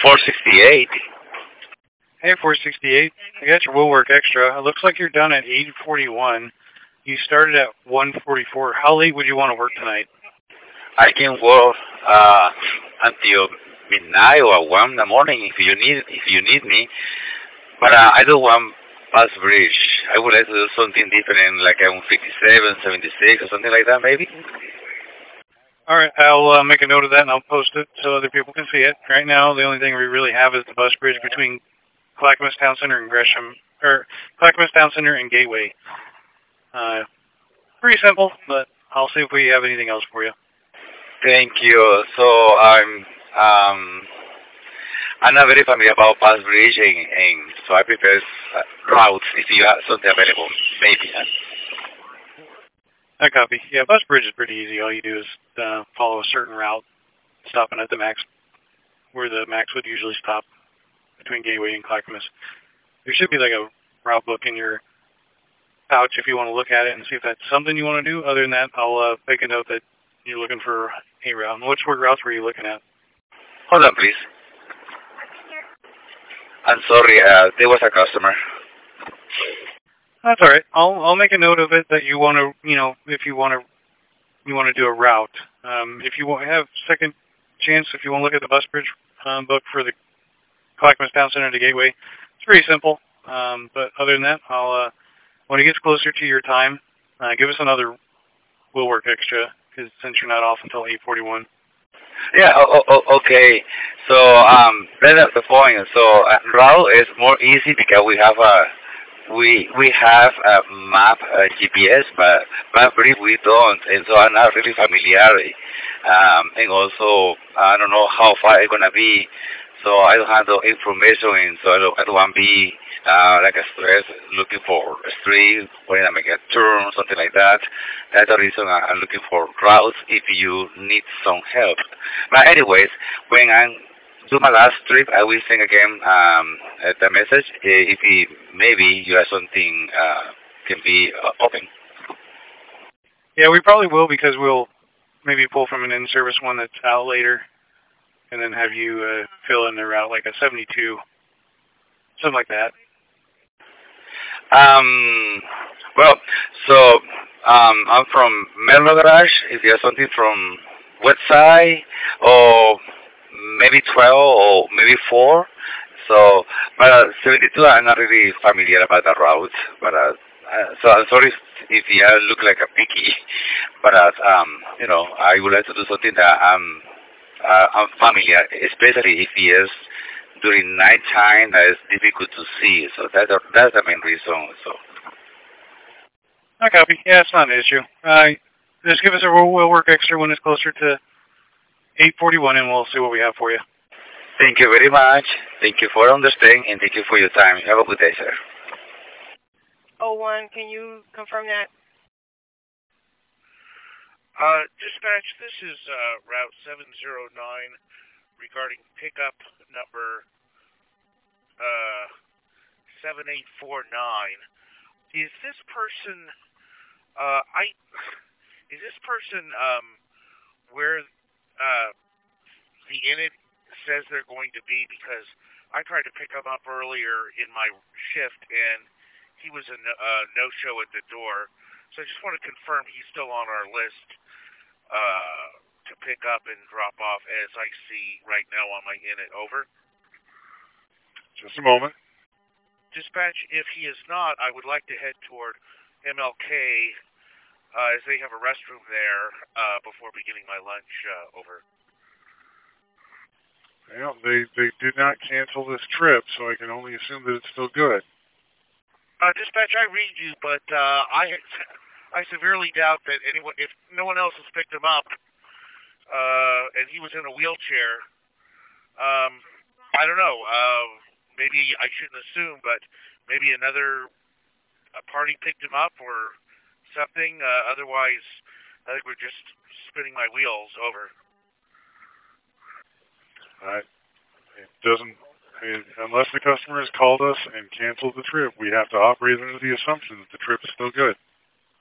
468. Hey, 468. I got your will work extra. It looks like you're done at 8:41. You started at 1:44. How late would you want to work tonight? I can work until midnight or 1 in the morning if you need me. But I don't want pass bridge. I would like to do something different, like on 57, 76, or something like that, maybe. All right, I'll make a note of that and I'll post it so other people can see it. Right now, the only thing we really have is the bus bridge between Clackamas Town Center and Gresham, or Clackamas Town Center and Gateway. Pretty simple, but I'll see if we have anything else for you. Thank you. So I'm not very familiar about pass bridge, and so I prefer routes if you have something available, maybe. I copy. Yeah, bus bridge is pretty easy. All you do is follow a certain route, stopping at the max, where the max would usually stop between Gateway and Clackamas. There should be like a route book in your pouch if you want to look at it and see if that's something you want to do. Other than that, I'll make a note that you're looking for a route. And which routes were you looking at? Hold on, please. I'm sorry, there was a customer. That's all right. I'll make a note of it that you want to, if you want to do a route. If you have second chance, if you want to look at the bus bridge book for the Clackamas Town Center to Gateway, it's pretty simple. But other than that, I'll when it gets closer to your time, give us another will work extra because since you're not off until 8:41. Yeah, okay. So, that's the point. So, route is more easy because we have a map, GPS, but brief we don't, and so I'm not really familiar. And also, I don't know how far it's gonna be, so I don't have the information, and so I don't want to be like a stress looking for a street when I make a turn, something like that. That's the reason I'm looking for routes if you need some help. But anyways, when I do my last trip, I will send again the message if maybe you have something can be open. Yeah, we probably will because we'll maybe pull from an in-service one that's out later, and then have you fill in the route like a 72, something like that. Well, so I'm from Merlo Garage. If you have something from West Side or maybe 12 or maybe 4. So, but 72, I'm not really familiar about the route. But so I'm sorry if you look like a picky. But I would like to do something that I'm familiar, especially if it is during nighttime that is difficult to see. So that's the main reason. So. I copy. Yeah, it's not an issue. Just give us a will work extra when it's closer to 8:41, and we'll see what we have for you. Thank you very much. Thank you for understanding, and thank you for your time. Have a good day, sir. 01, can you confirm that? Dispatch, this is Route 709 regarding pickup number 7849. Is this person where the init says they're going to be? Because I tried to pick him up earlier in my shift and he was a no-show at the door. So I just want to confirm he's still on our list to pick up and drop off as I see right now on my init. Over. Just a moment. Dispatch, if he is not, I would like to head toward MLK as they have a restroom there before beginning my lunch. Over. Well, they did not cancel this trip, so I can only assume that it's still good. Dispatch, I read you, but I severely doubt that anyone, if no one else has picked him up, and he was in a wheelchair, I don't know, maybe I shouldn't assume, but maybe another party picked him up or something. Otherwise, I think we're just spinning my wheels. Over. It doesn't, unless the customer has called us and canceled the trip, we have to operate under the assumption that the trip is still good.